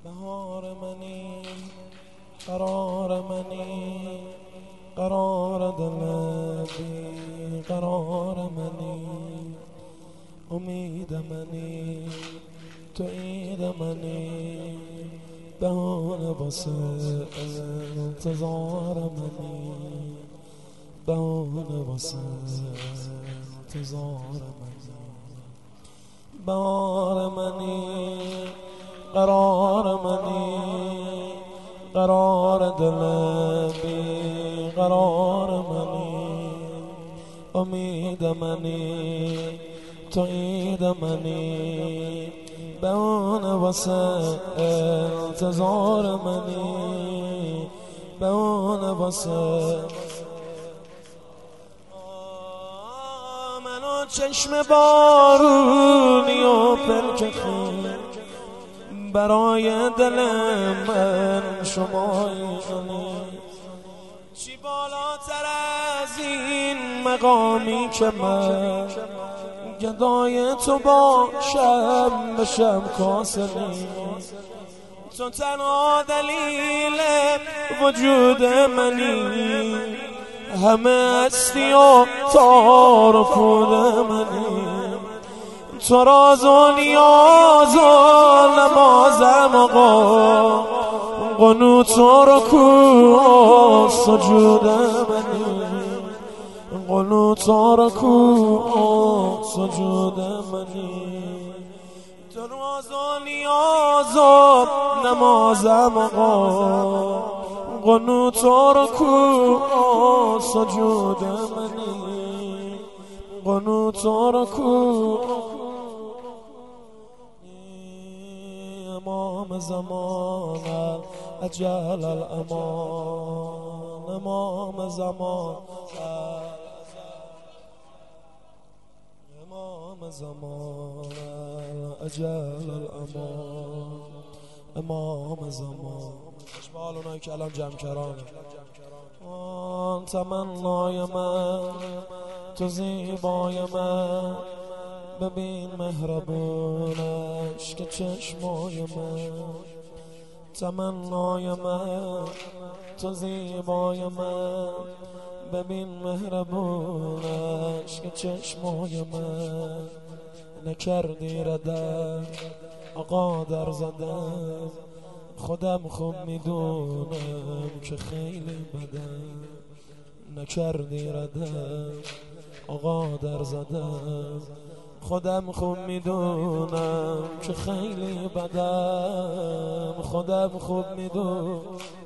بهار منی، قرار منی، قرار دل بی قرار منی، امید منی، تو عید منی، بهانه واسه انتظار منی، بهانه واسه انتظار منی. بهار منی، قرار منی، قرار دل بی قرار منی، امید منی، تو عید منی، بهانه واسه انتظار منی، بهانه واسه منو چشم بارونی و پلک خیل برای دل من شمایی. چی بالاتر از این مقامی که من گدای تو باشم، بشم کاسلی. تو تنها دلیل وجود منی، همه هستی و تار و پود منی. تو راز و نیاز و نمازم آقا، قنوت و رکوع و سجود منی، قنوت و رکوع و سجود منی. تو راز و نیاز و نمازم آقا، قنوت و رکوع و سجود منی، قنوت و رکوع. امام زمان اجل الامان، امام زمان، امام زمان اجل الامان، امام زمان. اشبال اونایی که الان جمع کرانه. آن تمنای من، تو زیبای من، ببین مهربونش که چشمای من. تمنای من، تو زیبای من، ببین مهربونش که چشمای من. نکردی ردم آقا در زدم، خودم خوب میدونم که خیلی بدم. نکردی ردم آقا در زدم، خودم خوب میدونم که خیلی بدم، خودم خوب میدونم.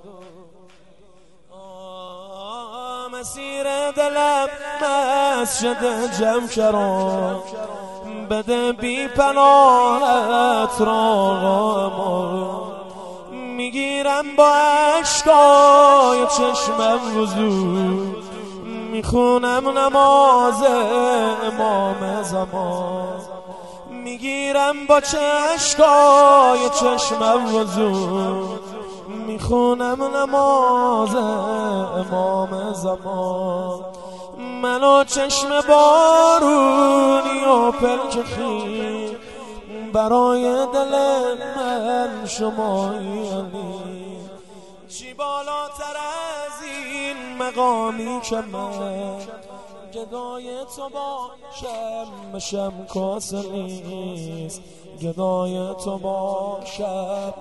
مسیر دلم مسجد جمع کرد، بده بی پناهت را غمار. میگیرم با عشقای چشمم وضو، میخونم نماز امام زمان. میگیرم با چشمای چشمم وضو، میخونم نماز امام زمان. منو چشم بارونی و پلک خیل برای دل من شمایی. چی بالاتر از این مقامی که من گدای تو باشم، بشم کاسه نیست. گدای تو باشم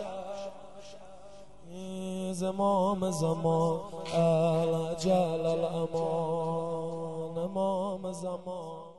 امام زمان الاجل الامان، امام زمان.